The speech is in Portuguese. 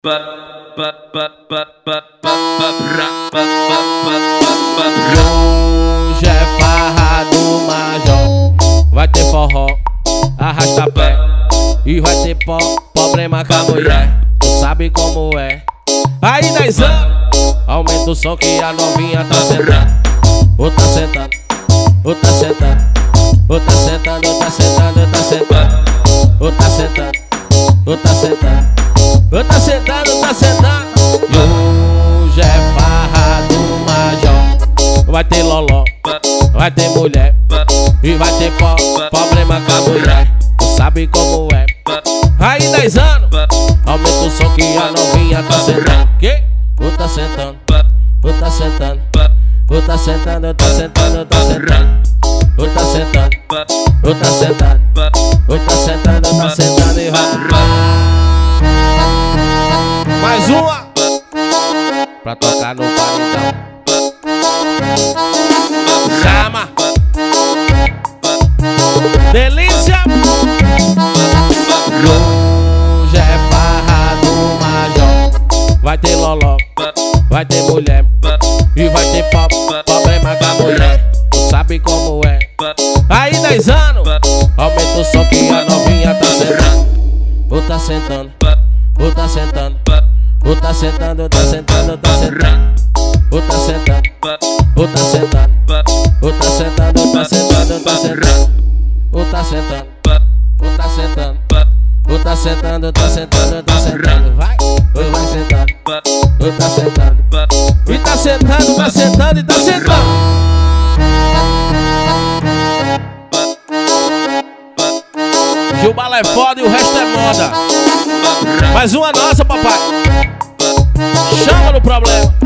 Hoje é farra do Major, vai ter forró, arrasta pé e vai ter problema com a mulher. Tu sabe como é. Aí 10 anos, aumenta o som que a novinha tá sentando. Ou tá sentando, ou tá sentando, ou tá sentando, ou tá sentando, ou tá sentando, ou tá sentando, ou tá sentando, ou tá sentando, ou tá sentando. Hoje é farra do Major, vai ter loló, vai ter mulher e vai ter problema com a mulher. Tu sabe como é. Aí 10 anos, aumenta o som que a novinha tá sentando. Que? Ou tá sentando, ou tá sentando, ou tá sentando, ou tá sentando, ou tá sentando, ou tá sentando, ou tá sentando, ou tá sentando, ou tá sentando e vai. Mais uma pra tocar no paredão. Chama! Delícia! Hoje é farra do Major, vai ter loló, vai ter mulher e vai ter problema com a mulher. Tu sabe como é. Aí 10 anos, aumenta o som que a novinha tá sentando. Ou tá sentando, ou tá sentando, ou tá sentando, ou tá sentando, ou tá sentando, ou tá sentando, ou tá sentando, ou tá sentando, ou tá sentando, ou tá sentando, ou tá sentando, ou tá sentando, ou tá sentando, ou tá sentando, ou tá sentando, vai, ou vai sentando, ou tá sentando, e tá sentando, tá sentando e tá sentando. Que o bala é foda e o resto é moda. Mais uma nossa, papai. Chama no problema.